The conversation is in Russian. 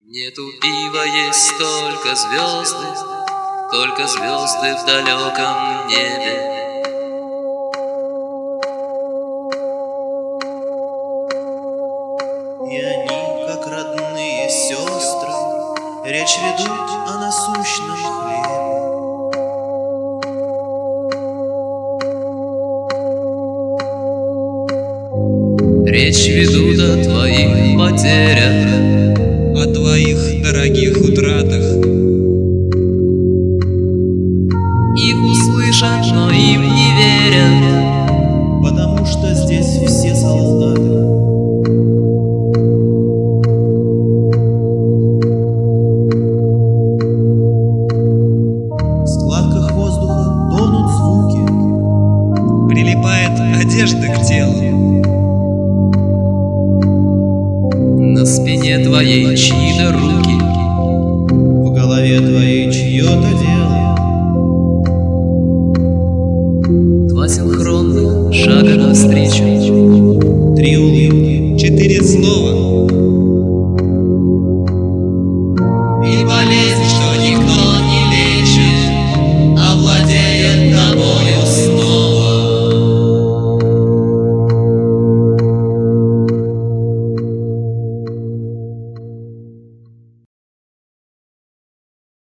Нету пива, есть только звезды в далеком небе. И они, как родные сестры, речь ведут о насущном хлебе. Речь ведут о твоих потерях, о твоих дорогих утратах. Их услышат, но им не верят, потому что здесь все солдаты. В складках воздуха тонут звуки, Прилипает одежда к телу. на спине твоей чьи-то руки, в голове твоей чье-то дело. два синхронных шага навстречу, 3 улыбки, 4 слова. и болезнь, что